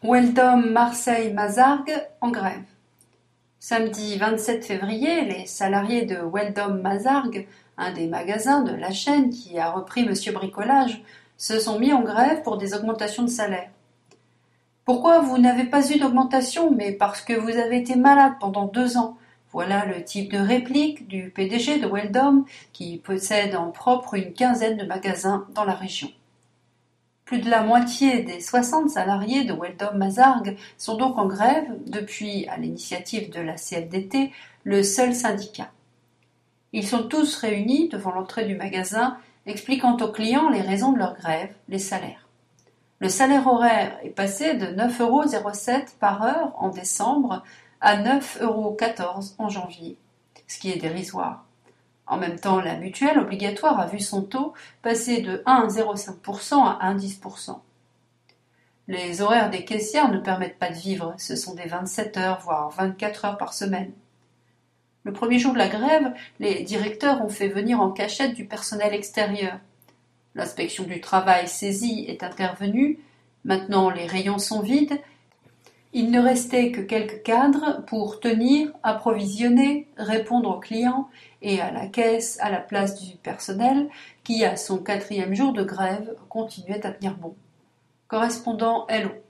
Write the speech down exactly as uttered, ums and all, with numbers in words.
Weldom Marseille-Mazargues en grève. Samedi vingt-sept février, les salariés de Weldom Mazargues, un des magasins de la chaîne qui a repris Monsieur Bricolage, se sont mis en grève pour des augmentations de salaire. Pourquoi vous n'avez pas eu d'augmentation? Mais parce que vous avez été malade pendant deux ans. Voilà le type de réplique du P D G de Weldom qui possède en propre une quinzaine de magasins dans la région. Plus de la moitié des soixante salariés de Weldom Mazargues sont donc en grève depuis, à l'initiative de la C F D T, le seul syndicat. Ils sont tous réunis devant l'entrée du magasin, expliquant aux clients les raisons de leur grève, les salaires. Le salaire horaire est passé de neuf euros zéro sept par heure en décembre à neuf euros quatorze en janvier, ce qui est dérisoire. En même temps, la mutuelle obligatoire a vu son taux passer de un virgule zéro cinq pour cent à un virgule dix pour cent. Les horaires des caissières ne permettent pas de vivre, ce sont des vingt-sept heures, voire vingt-quatre heures par semaine. Le premier jour de la grève, les directeurs ont fait venir en cachette du personnel extérieur. L'inspection du travail saisie est intervenue, maintenant les rayons sont vides. Il ne restait que quelques cadres pour tenir, approvisionner, répondre aux clients et à la caisse à la place du personnel qui, à son quatrième jour de grève, continuait à tenir bon. Correspondant L O.